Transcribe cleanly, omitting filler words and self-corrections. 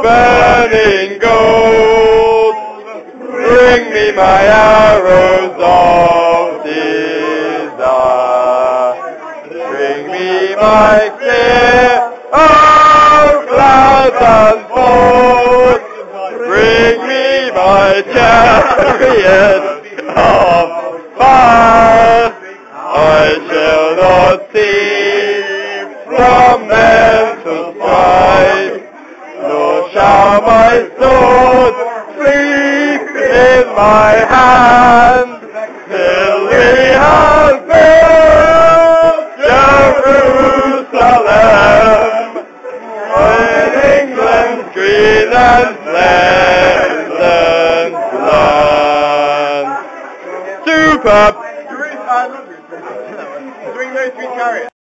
burning gold. Bring me my arrows of desire. Bring me my spear of clouds and fold. Bring me my chariot of fire. I shall not cease from mental strife, nor shall my sword sleep in my hand, till we have built Jerusalem.